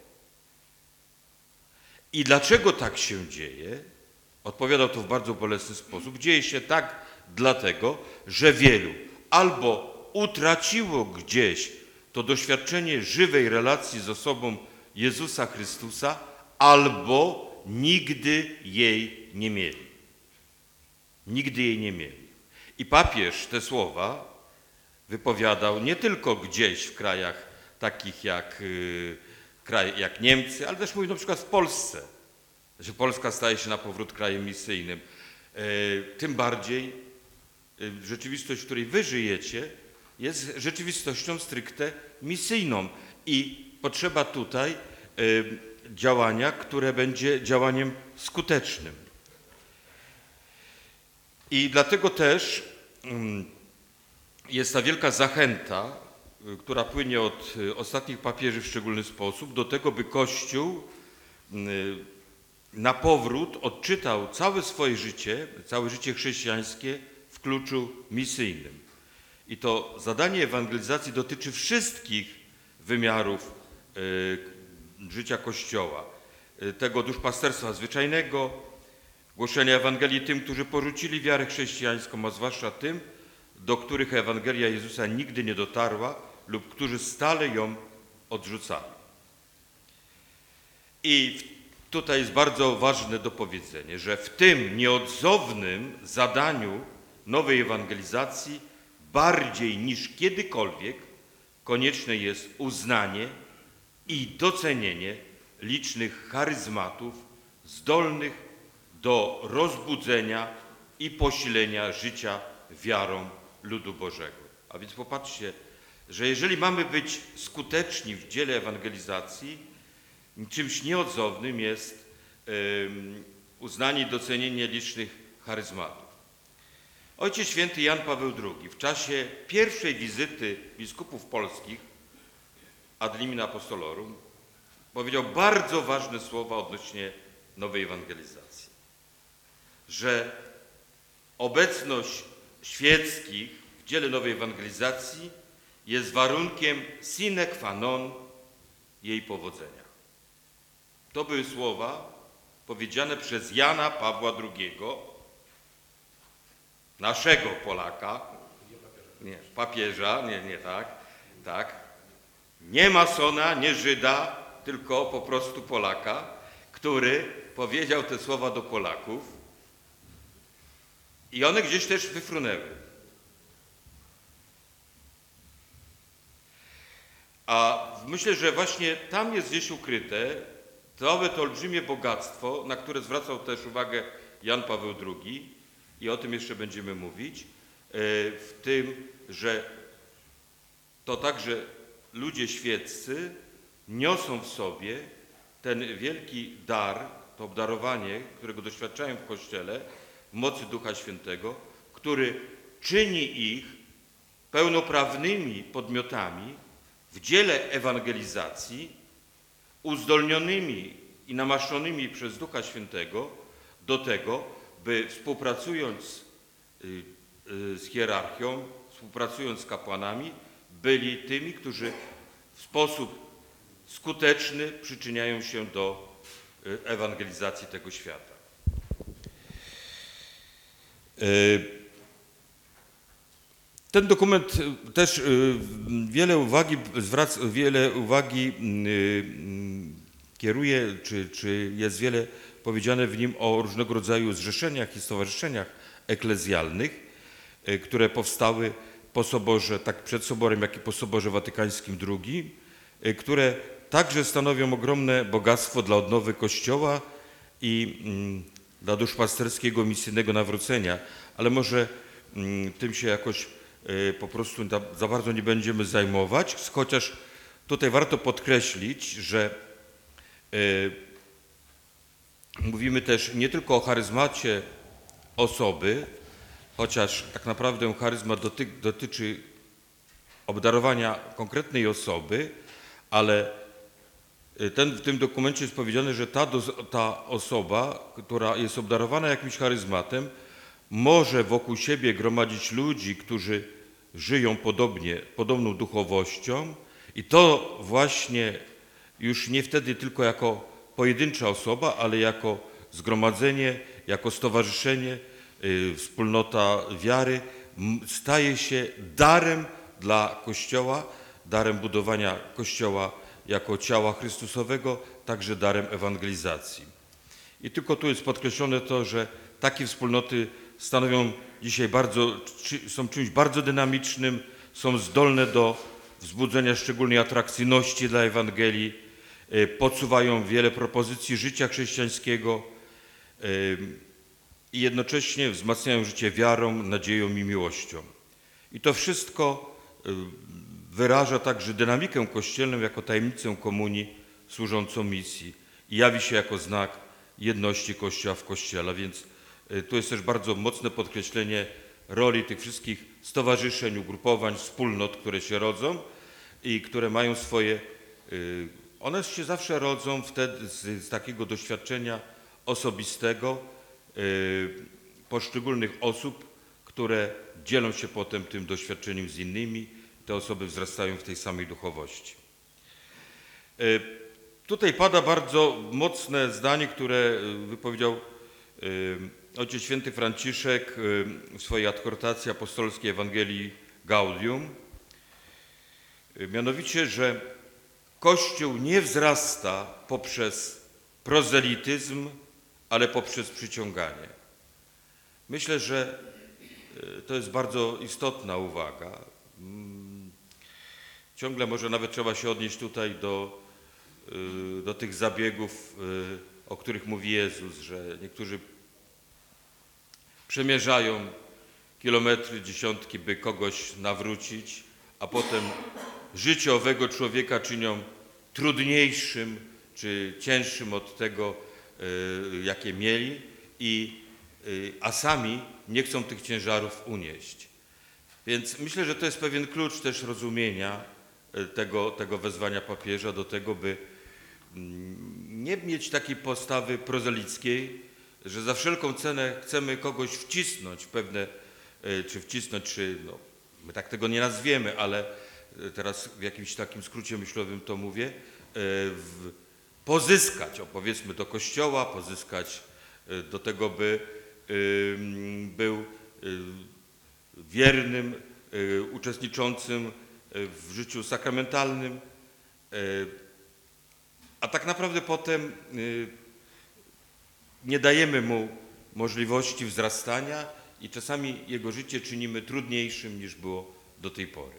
I dlaczego tak się dzieje? Odpowiadał to w bardzo bolesny sposób. Dzieje się tak dlatego, że wielu albo utraciło gdzieś to doświadczenie żywej relacji z osobą Jezusa Chrystusa, albo nigdy jej nie mieli. Nigdy jej nie mieli. I papież te słowa wypowiadał nie tylko gdzieś w krajach takich jak, yy, kraj, jak Niemcy, ale też mówił na przykład w Polsce, że Polska staje się na powrót krajem misyjnym. Yy, tym bardziej yy, rzeczywistość, w której wy żyjecie, jest rzeczywistością stricte misyjną i potrzeba tutaj yy, działania, które będzie działaniem skutecznym. I dlatego też jest ta wielka zachęta, która płynie od ostatnich papieży w szczególny sposób, do tego, by Kościół na powrót odczytał całe swoje życie, całe życie chrześcijańskie w kluczu misyjnym. I to zadanie ewangelizacji dotyczy wszystkich wymiarów życia Kościoła, tego duszpasterstwa zwyczajnego, głoszenia Ewangelii tym, którzy porzucili wiarę chrześcijańską, a zwłaszcza tym, do których Ewangelia Jezusa nigdy nie dotarła lub którzy stale ją odrzucali. I tutaj jest bardzo ważne dopowiedzenie, że w tym nieodzownym zadaniu nowej ewangelizacji bardziej niż kiedykolwiek konieczne jest uznanie i docenienie licznych charyzmatów zdolnych do rozbudzenia i posilenia życia wiarą ludu Bożego. A więc popatrzcie, że jeżeli mamy być skuteczni w dziele ewangelizacji, czymś nieodzownym jest uznanie i docenienie licznych charyzmatów. Ojciec Święty Jan Paweł drugi w czasie pierwszej wizyty biskupów polskich ad limina apostolorum powiedział bardzo ważne słowa odnośnie nowej ewangelizacji, że obecność świeckich w dziele nowej ewangelizacji jest warunkiem sine qua non jej powodzenia. To były słowa powiedziane przez Jana Pawła drugiego, naszego Polaka, nie, papieża, nie, nie tak, tak, nie masona, nie Żyda, tylko po prostu Polaka, który powiedział te słowa do Polaków i one gdzieś też wyfrunęły. A myślę, że właśnie tam jest gdzieś ukryte całe to olbrzymie bogactwo, na które zwracał też uwagę Jan Paweł drugi i o tym jeszcze będziemy mówić, w tym, że to także ludzie świeccy niosą w sobie ten wielki dar, to obdarowanie, którego doświadczają w Kościele, w mocy Ducha Świętego, który czyni ich pełnoprawnymi podmiotami w dziele ewangelizacji, uzdolnionymi i namaszczonymi przez Ducha Świętego do tego, by współpracując z hierarchią, współpracując z kapłanami, byli tymi, którzy w sposób skuteczny przyczyniają się do ewangelizacji tego świata. Ten dokument też wiele uwagi zwraca, wiele uwagi kieruje, czy, czy jest wiele powiedziane w nim o różnego rodzaju zrzeszeniach i stowarzyszeniach eklezjalnych, które powstały po soborze, tak przed soborem, jak i po soborze watykańskim drugim, które także stanowią ogromne bogactwo dla odnowy Kościoła i mm, dla duszpasterskiego misyjnego nawrócenia, ale może mm, tym się jakoś y, po prostu da, za bardzo nie będziemy zajmować, chociaż tutaj warto podkreślić, że y, mówimy też nie tylko o charyzmacie osoby, chociaż tak naprawdę charyzmat doty, dotyczy obdarowania konkretnej osoby, ale ten, w tym dokumencie jest powiedziane, że ta, ta osoba, która jest obdarowana jakimś charyzmatem, może wokół siebie gromadzić ludzi, którzy żyją podobnie, podobną duchowością i to właśnie już nie wtedy tylko jako pojedyncza osoba, ale jako zgromadzenie, jako stowarzyszenie, yy, wspólnota wiary staje się darem dla Kościoła, darem budowania Kościoła jako ciała Chrystusowego, także darem ewangelizacji. I tylko tu jest podkreślone to, że takie wspólnoty stanowią dzisiaj bardzo, są czymś bardzo dynamicznym, są zdolne do wzbudzenia szczególnej atrakcyjności dla Ewangelii, podsuwają wiele propozycji życia chrześcijańskiego i jednocześnie wzmacniają życie wiarą, nadzieją i miłością. I to wszystko wyraża także dynamikę kościelną jako tajemnicę komunii służącą misji i jawi się jako znak jedności Kościoła w Kościele. Więc tu jest też bardzo mocne podkreślenie roli tych wszystkich stowarzyszeń, ugrupowań, wspólnot, które się rodzą i które mają swoje, one się zawsze rodzą wtedy z, z takiego doświadczenia osobistego poszczególnych osób, które dzielą się potem tym doświadczeniem z innymi. Te osoby wzrastają w tej samej duchowości. Tutaj pada bardzo mocne zdanie, które wypowiedział Ojciec Święty Franciszek w swojej adhortacji apostolskiej Ewangelii Gaudium. Mianowicie, że Kościół nie wzrasta poprzez prozelityzm, ale poprzez przyciąganie. Myślę, że to jest bardzo istotna uwaga. Ciągle może nawet trzeba się odnieść tutaj do, do tych zabiegów, o których mówi Jezus, że niektórzy przemierzają kilometry, dziesiątki, by kogoś nawrócić, a potem życie owego człowieka czynią trudniejszym czy cięższym od tego, jakie mieli, i, a sami nie chcą tych ciężarów unieść. Więc myślę, że to jest pewien klucz też rozumienia tego, tego wezwania papieża do tego, by nie mieć takiej postawy prozelickiej, że za wszelką cenę chcemy kogoś wcisnąć w pewne, czy wcisnąć, czy no, my tak tego nie nazwiemy, ale teraz w jakimś takim skrócie myślowym to mówię, w, pozyskać, o, powiedzmy, do Kościoła, pozyskać do tego, by był wiernym, uczestniczącym w życiu sakramentalnym, a tak naprawdę potem nie dajemy mu możliwości wzrastania i czasami jego życie czynimy trudniejszym, niż było do tej pory.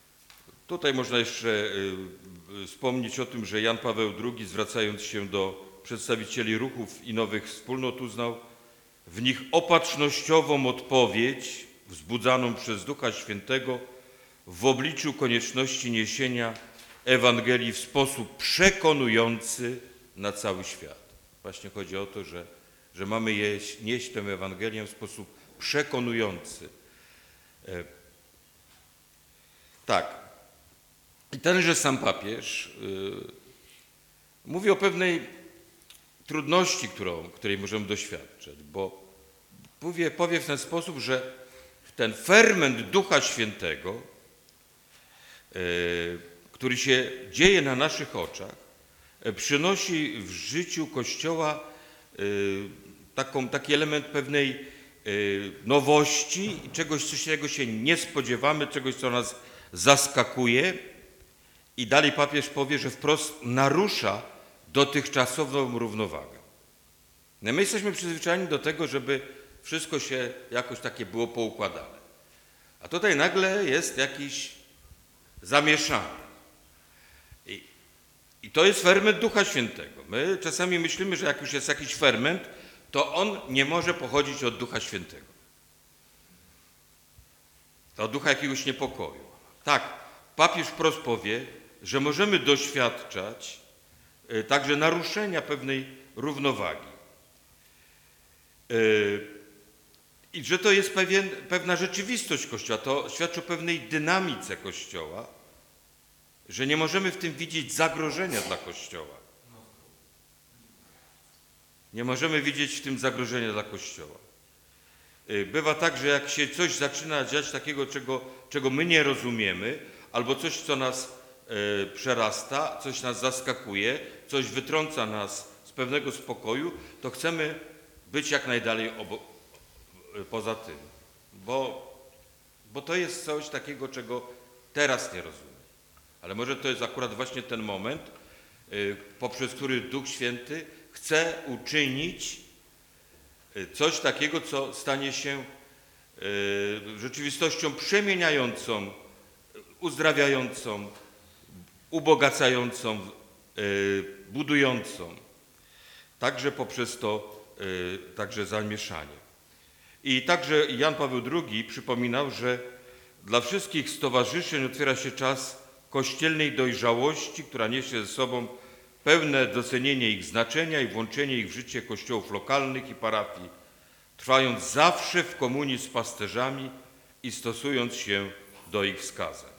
Tutaj można jeszcze wspomnieć o tym, że Jan Paweł drugi, zwracając się do przedstawicieli ruchów i nowych wspólnot uznał w nich opatrznościową odpowiedź wzbudzaną przez Ducha Świętego w obliczu konieczności niesienia Ewangelii w sposób przekonujący na cały świat. Właśnie chodzi o to, że, że mamy jeść, nieść tę Ewangelię w sposób przekonujący. E, tak. I tenże sam papież y, mówi o pewnej trudności, którą, której możemy doświadczać, bo powie, powie w ten sposób, że ten ferment Ducha Świętego, y, który się dzieje na naszych oczach, y, przynosi w życiu Kościoła y, taką, taki element pewnej y, nowości i czegoś, coś, czego się nie spodziewamy, czegoś, co nas zaskakuje. I dalej papież powie, że wprost narusza dotychczasową równowagę. No my jesteśmy przyzwyczajeni do tego, żeby wszystko się jakoś takie było poukładane. A tutaj nagle jest jakiś zamieszanie. I, i to jest ferment Ducha Świętego. My czasami myślimy, że jak już jest jakiś ferment, to on nie może pochodzić od Ducha Świętego. To od ducha jakiegoś niepokoju. Tak, papież wprost powie, że możemy doświadczać także naruszenia pewnej równowagi. I że to jest pewien, pewna rzeczywistość Kościoła, to świadczy o pewnej dynamice Kościoła, że nie możemy w tym widzieć zagrożenia dla Kościoła. Nie możemy widzieć w tym zagrożenia dla Kościoła. Bywa tak, że jak się coś zaczyna dziać takiego, czego, czego my nie rozumiemy, albo coś, co nas e, przerasta, coś nas zaskakuje, coś wytrąca nas z pewnego spokoju, to chcemy być jak najdalej obo, poza tym, bo, bo to jest coś takiego, czego teraz nie rozumiem. Ale może to jest akurat właśnie ten moment, y, poprzez który Duch Święty chce uczynić coś takiego, co stanie się rzeczywistością przemieniającą, uzdrawiającą, ubogacającą, budującą. Także poprzez to także zamieszanie. I także Jan Paweł drugi przypominał, że dla wszystkich stowarzyszeń otwiera się czas kościelnej dojrzałości, która niesie ze sobą pełne docenienie ich znaczenia i włączenie ich w życie kościołów lokalnych i parafii, trwając zawsze w komunii z pasterzami i stosując się do ich wskazań.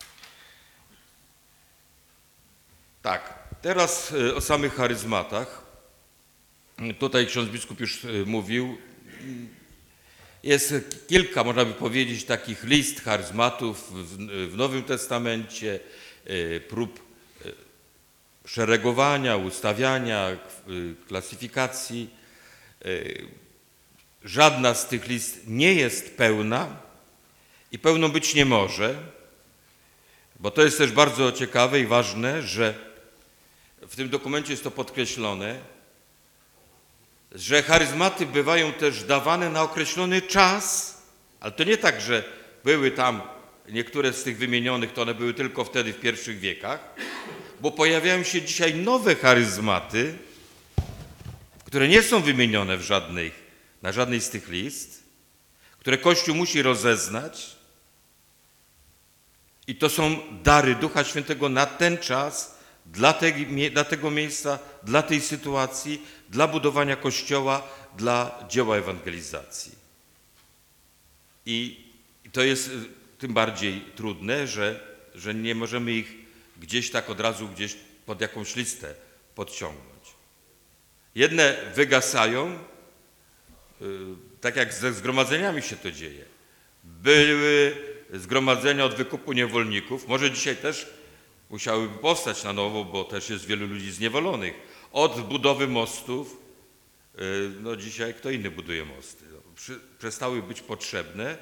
Tak, teraz o samych charyzmatach. Tutaj ksiądz biskup już mówił. Jest kilka, można by powiedzieć, takich list charyzmatów w Nowym Testamencie, prób szeregowania, ustawiania, klasyfikacji. Żadna z tych list nie jest pełna i pełną być nie może, bo to jest też bardzo ciekawe i ważne, że w tym dokumencie jest to podkreślone, że charyzmaty bywają też dawane na określony czas, ale to nie tak, że były tam niektóre z tych wymienionych, to one były tylko wtedy w pierwszych wiekach, bo pojawiają się dzisiaj nowe charyzmaty, które nie są wymienione w żadnej, na żadnej z tych list, które Kościół musi rozeznać i to są dary Ducha Świętego na ten czas, dla, te, dla tego miejsca, dla tej sytuacji, dla budowania Kościoła, dla dzieła ewangelizacji. I to jest tym bardziej trudne, że, że nie możemy ich gdzieś tak od razu gdzieś pod jakąś listę podciągnąć. Jedne wygasają, tak jak ze zgromadzeniami się to dzieje. Były zgromadzenia od wykupu niewolników, może dzisiaj też musiałyby powstać na nowo, bo też jest wielu ludzi zniewolonych. Od budowy mostów, no dzisiaj kto inny buduje mosty, przestały być potrzebne,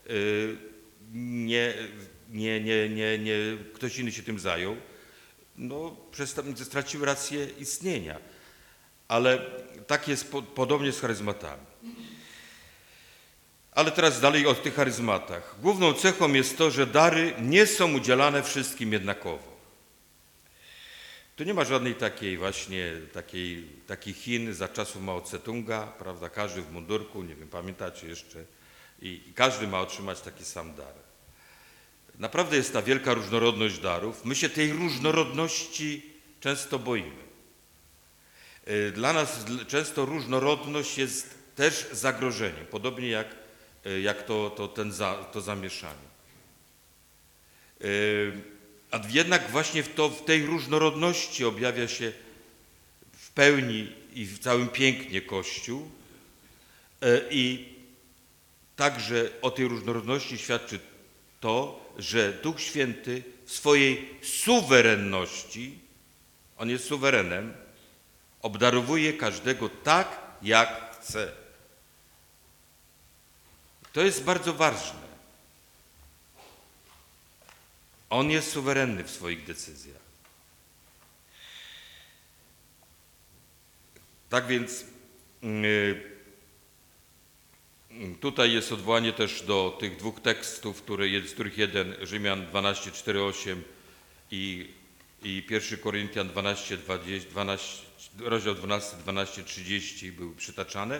nie, nie, nie, nie, nie, ktoś inny się tym zajął, no straciły rację istnienia. Ale tak jest po, podobnie z charyzmatami. Ale teraz dalej o tych charyzmatach. Główną cechą jest to, że dary nie są udzielane wszystkim jednakowo. Tu nie ma żadnej takiej właśnie, takiej, takich Chin za czasów Mao Tse-tunga, prawda, każdy w mundurku, nie wiem, pamiętacie jeszcze, i, i każdy ma otrzymać taki sam dar. Naprawdę jest ta wielka różnorodność darów. My się tej różnorodności często boimy. Dla nas często różnorodność jest też zagrożeniem, podobnie jak, jak to, to, ten za, to zamieszanie. A jednak właśnie w, to, w tej różnorodności objawia się w pełni i w całym pięknie Kościół i także o tej różnorodności świadczy to, że Duch Święty w swojej suwerenności, on jest suwerenem, obdarowuje każdego tak, jak chce. To jest bardzo ważne. On jest suwerenny w swoich decyzjach. Tak więc yy, tutaj jest odwołanie też do tych dwóch tekstów, które jest, z których jeden Rzymian dwanaście, cztery, osiem i, i pierwszy Koryntian dwanaście, dwadzieścia, dwanaście, rozdział dwunasty, dwanaście, trzydzieści były przytaczane.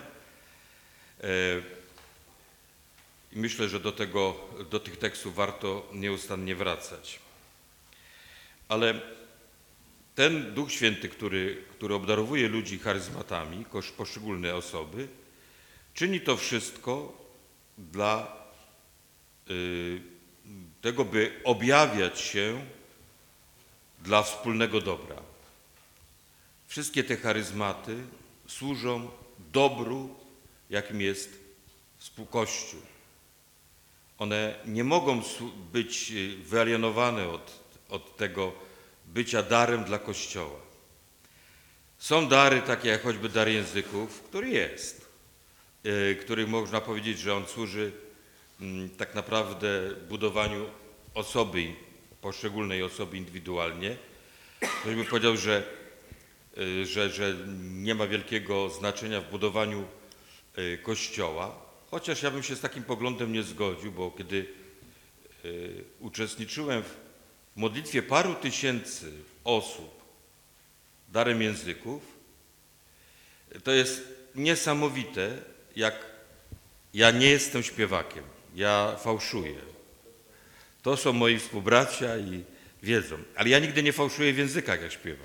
I myślę, że do, tego, do tych tekstów warto nieustannie wracać. Ale ten Duch Święty, który, który obdarowuje ludzi charyzmatami, poszczególne osoby, czyni to wszystko dla y, tego, by objawiać się dla wspólnego dobra. Wszystkie te charyzmaty służą dobru, jakim jest Kościół. One nie mogą być wyalienowane od, od tego bycia darem dla Kościoła. Są dary takie jak choćby dar języków, który jest, yy, który można powiedzieć, że on służy yy, tak naprawdę budowaniu osoby, poszczególnej osoby indywidualnie. Ktoś by powiedział, że, yy, że, że nie ma wielkiego znaczenia w budowaniu yy, Kościoła. Chociaż ja bym się z takim poglądem nie zgodził, bo kiedy y, uczestniczyłem w modlitwie paru tysięcy osób darem języków, to jest niesamowite, jak ja nie jestem śpiewakiem, ja fałszuję. To są moi współbracia i wiedzą, ale ja nigdy nie fałszuję w językach, jak śpiewam.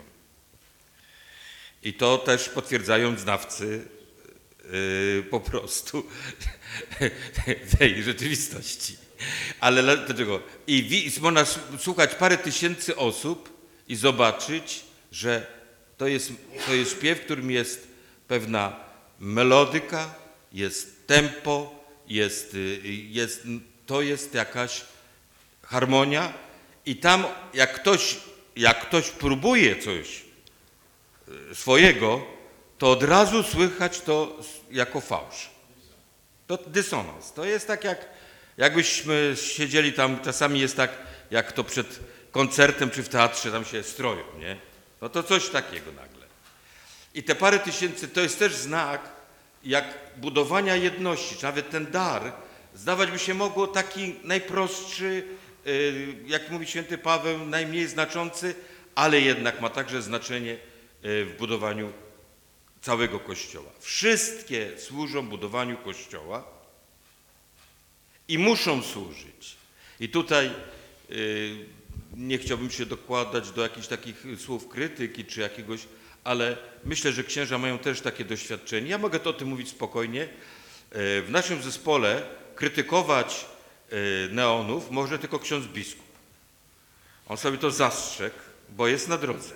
I to też potwierdzają znawcy Yy, po prostu tej rzeczywistości. Ale dlaczego? I, I można słuchać parę tysięcy osób i zobaczyć, że to jest, to jest śpiew, w którym jest pewna melodyka, jest tempo, jest, jest, to jest jakaś harmonia i tam jak ktoś, jak ktoś próbuje coś swojego, to od razu słychać to jako fałsz. To dysonans. To jest tak jak, jakbyśmy siedzieli tam, czasami jest tak, jak to przed koncertem czy w teatrze tam się stroją, nie? No to coś takiego nagle. I te parę tysięcy to jest też znak jak budowania jedności, czy nawet ten dar, zdawać by się mogło taki najprostszy, jak mówi święty Paweł, najmniej znaczący, ale jednak ma także znaczenie w budowaniu całego Kościoła. Wszystkie służą budowaniu Kościoła i muszą służyć. I tutaj yy, nie chciałbym się dokładać do jakichś takich słów krytyki czy jakiegoś, ale myślę, że księża mają też takie doświadczenie. Ja mogę to o tym mówić spokojnie. Yy, w naszym zespole krytykować yy, neonów może tylko ksiądz biskup. On sobie to zastrzegł, bo jest na drodze.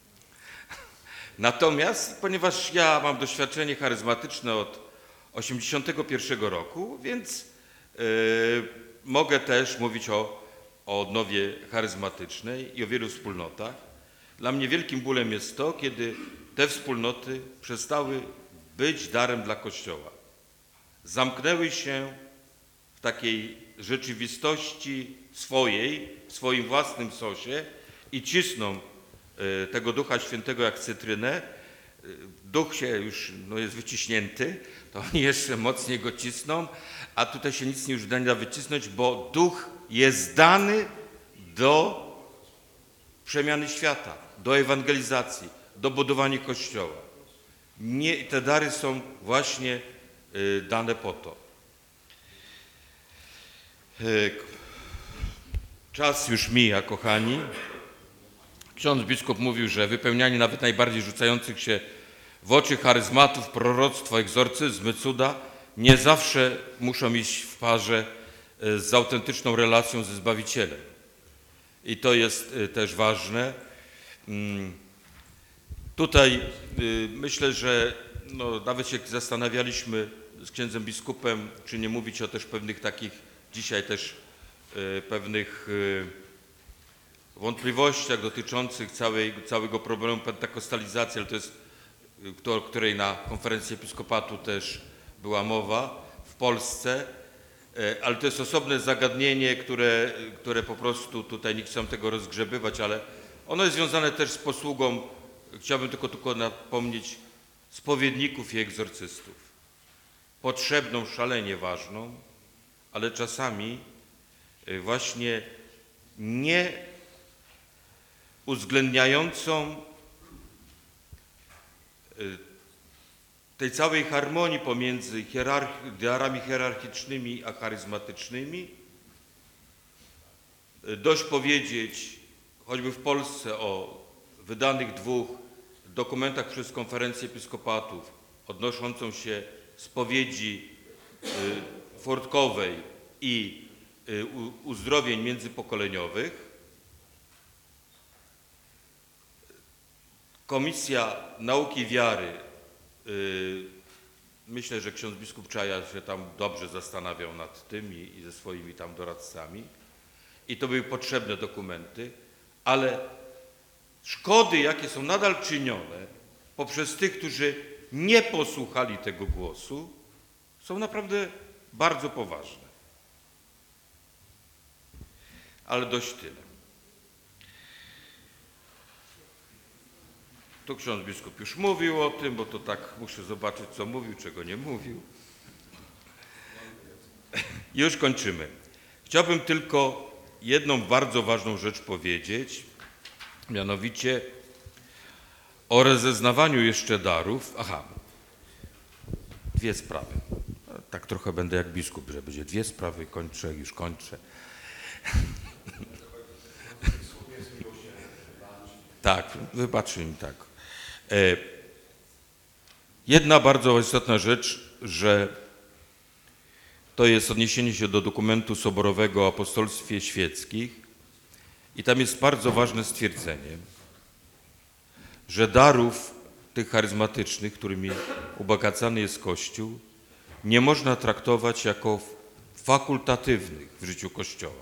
Natomiast, ponieważ ja mam doświadczenie charyzmatyczne od osiemdziesiątego pierwszego roku, więc yy, mogę też mówić o, o odnowie charyzmatycznej i o wielu wspólnotach. Dla mnie wielkim bólem jest to, kiedy te wspólnoty przestały być darem dla Kościoła. Zamknęły się w takiej rzeczywistości swojej, w swoim własnym sosie i cisną tego Ducha Świętego jak cytrynę. Duch się już no, jest wyciśnięty, to oni jeszcze mocniej go cisną, a tutaj się nic nie już nie da wycisnąć, bo Duch jest dany do przemiany świata, do ewangelizacji, do budowania Kościoła. Nie, te dary są właśnie y, dane po to. Y, czas już mija, kochani. Ksiądz biskup mówił, że wypełnianie nawet najbardziej rzucających się w oczy charyzmatów, proroctwa, egzorcyzmy, cuda nie zawsze muszą iść w parze z autentyczną relacją ze Zbawicielem. I to jest też ważne. Tutaj myślę, że no, nawet się zastanawialiśmy z księdzem biskupem, czy nie mówić o też pewnych takich dzisiaj też pewnych wątpliwościach dotyczących całej, całego problemu pentekostalizacji, ale to jest, o której na konferencji episkopatu też była mowa w Polsce, ale to jest osobne zagadnienie, które, które po prostu tutaj nie chcę tego rozgrzebywać, ale ono jest związane też z posługą, chciałbym tylko, tylko napomnieć, spowiedników i egzorcystów. Potrzebną, szalenie ważną, ale czasami właśnie nie uwzględniającą tej całej harmonii pomiędzy hierarchi- darami hierarchicznymi a charyzmatycznymi. Dość powiedzieć, choćby w Polsce, o wydanych dwóch dokumentach przez konferencję episkopatów odnoszącą się spowiedzi Furtkowej i uzdrowień międzypokoleniowych. Komisja Nauki i Wiary, yy, myślę, że ksiądz biskup Czaja się tam dobrze zastanawiał nad tym i, i ze swoimi tam doradcami. I to były potrzebne dokumenty, ale szkody, jakie są nadal czynione poprzez tych, którzy nie posłuchali tego głosu, są naprawdę bardzo poważne. Ale dość tyle. Tu ksiądz biskup już mówił o tym, bo to tak muszę zobaczyć, co mówił, czego nie mówił. Już kończymy. Chciałbym tylko jedną bardzo ważną rzecz powiedzieć, mianowicie o rozeznawaniu jeszcze darów. Aha, dwie sprawy. Tak trochę będę jak biskup, że będzie dwie sprawy, kończę, już kończę. Tak, wybaczy mi tak. Jedna bardzo istotna rzecz, że to jest odniesienie się do dokumentu soborowego o apostolstwie świeckich i tam jest bardzo ważne stwierdzenie, że darów tych charyzmatycznych, którymi ubogacany jest Kościół, nie można traktować jako fakultatywnych w życiu Kościoła.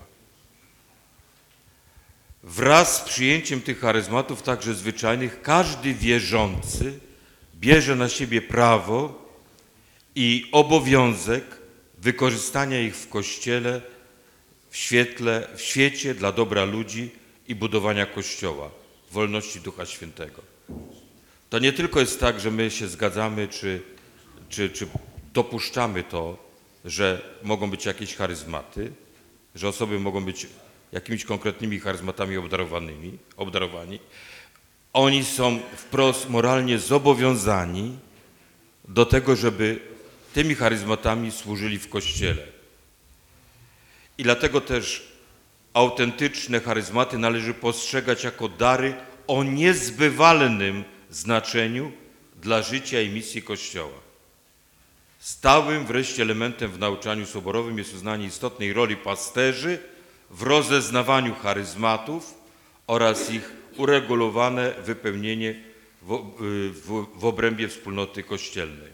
Wraz z przyjęciem tych charyzmatów, także zwyczajnych, każdy wierzący bierze na siebie prawo i obowiązek wykorzystania ich w Kościele, w świetle, w świecie dla dobra ludzi i budowania Kościoła, wolności Ducha Świętego. To nie tylko jest tak, że my się zgadzamy, czy, czy, czy dopuszczamy to, że mogą być jakieś charyzmaty, że osoby mogą być jakimiś konkretnymi charyzmatami obdarowanymi, obdarowani. Oni są wprost moralnie zobowiązani do tego, żeby tymi charyzmatami służyli w Kościele. I dlatego też autentyczne charyzmaty należy postrzegać jako dary o niezbywalnym znaczeniu dla życia i misji Kościoła. Stałym wreszcie elementem w nauczaniu soborowym jest uznanie istotnej roli pasterzy w rozeznawaniu charyzmatów oraz ich uregulowane wypełnienie w, w, w obrębie wspólnoty kościelnej.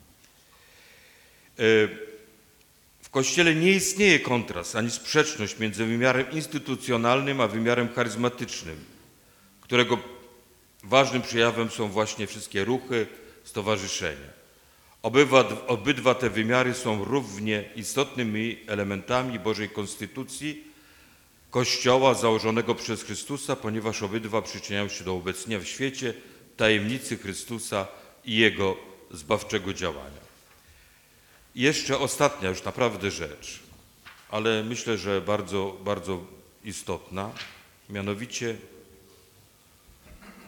W Kościele nie istnieje kontrast ani sprzeczność między wymiarem instytucjonalnym a wymiarem charyzmatycznym, którego ważnym przejawem są właśnie wszystkie ruchy, stowarzyszenia. Obydwa, obydwa te wymiary są równie istotnymi elementami Bożej Konstytucji Kościoła założonego przez Chrystusa, ponieważ obydwa przyczyniają się do obecnienia w świecie tajemnicy Chrystusa i Jego zbawczego działania. I jeszcze ostatnia już naprawdę rzecz, ale myślę, że bardzo, bardzo istotna, mianowicie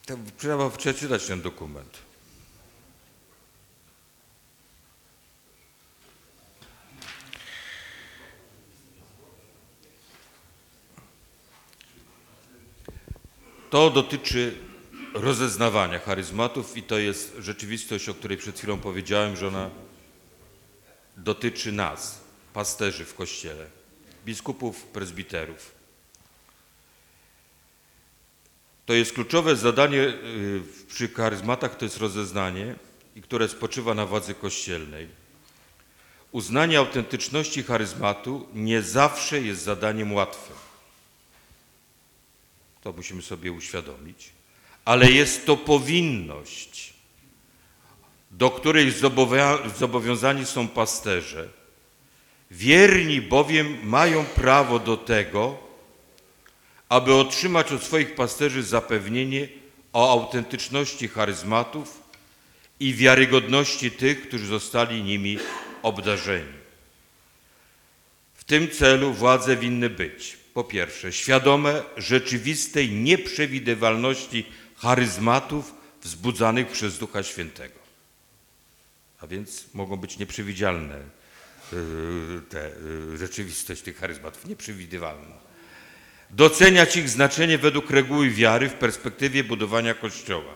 To trzeba przeczytać ten dokument. To dotyczy rozeznawania charyzmatów i to jest rzeczywistość, o której przed chwilą powiedziałem, że ona dotyczy nas, pasterzy w Kościele, biskupów, prezbiterów. To jest kluczowe zadanie przy charyzmatach, to jest rozeznanie, i które spoczywa na władzy kościelnej. Uznanie autentyczności charyzmatu nie zawsze jest zadaniem łatwym. To musimy sobie uświadomić. Ale jest to powinność, do której zobowiązani są pasterze. Wierni bowiem mają prawo do tego, aby otrzymać od swoich pasterzy zapewnienie o autentyczności charyzmatów i wiarygodności tych, którzy zostali nimi obdarzeni. W tym celu władze winny być, po pierwsze, świadome rzeczywistej nieprzewidywalności charyzmatów wzbudzanych przez Ducha Świętego. A więc mogą być nieprzewidzialne te rzeczywistość tych charyzmatów, nieprzewidywalna. Doceniać ich znaczenie według reguły wiary w perspektywie budowania Kościoła.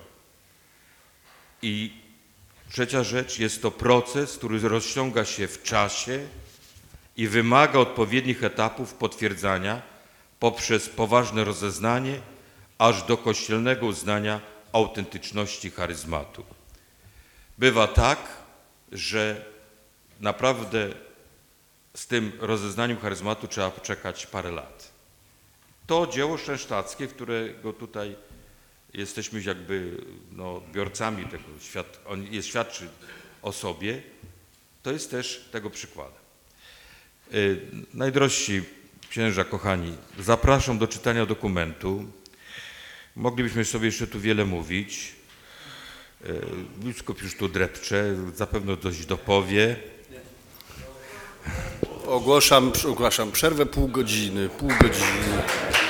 I trzecia rzecz, jest to proces, który rozciąga się w czasie i wymaga odpowiednich etapów potwierdzania poprzez poważne rozeznanie, aż do kościelnego uznania autentyczności charyzmatu. Bywa tak, że naprawdę z tym rozeznaniem charyzmatu trzeba poczekać parę lat. To dzieło szensztackie, którego tutaj jesteśmy jakby no, odbiorcami tego, świad on jest, świadczy o sobie, to jest też tego przykładem. Yy, najdrożsi księża, kochani, zapraszam do czytania dokumentu. Moglibyśmy sobie jeszcze tu wiele mówić. Yy, biskup już tu drepcze, zapewne dość dopowie. Ogłaszam, ogłaszam przerwę pół godziny, pół godziny.